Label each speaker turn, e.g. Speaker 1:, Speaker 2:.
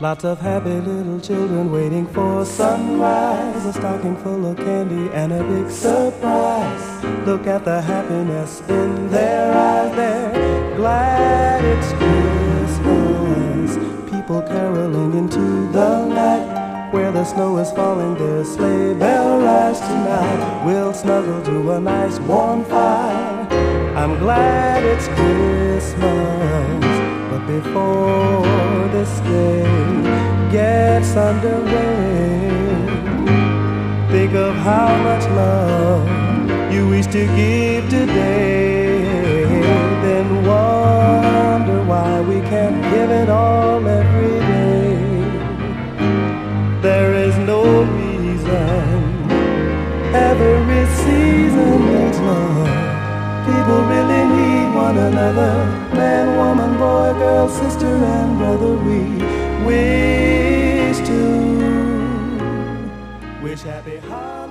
Speaker 1: Lots of happy little children waiting for sunrise, a stocking full of candy and a big surprise. Look at the happiness in their eyes, they're glad it's Christmas. People caroling into the night, where the snow is falling, their sleigh bell rise tonight. We'll snuggle to a nice warm fire. I'm glad it's Christmas. But before this day gets underway, think of how much love you wish to give today. Then wonder why we can't give it all every day. There is no reason every season needs love. People really need one another. Man, woman, boy, girl, sister, and brother. We wish happy holidays.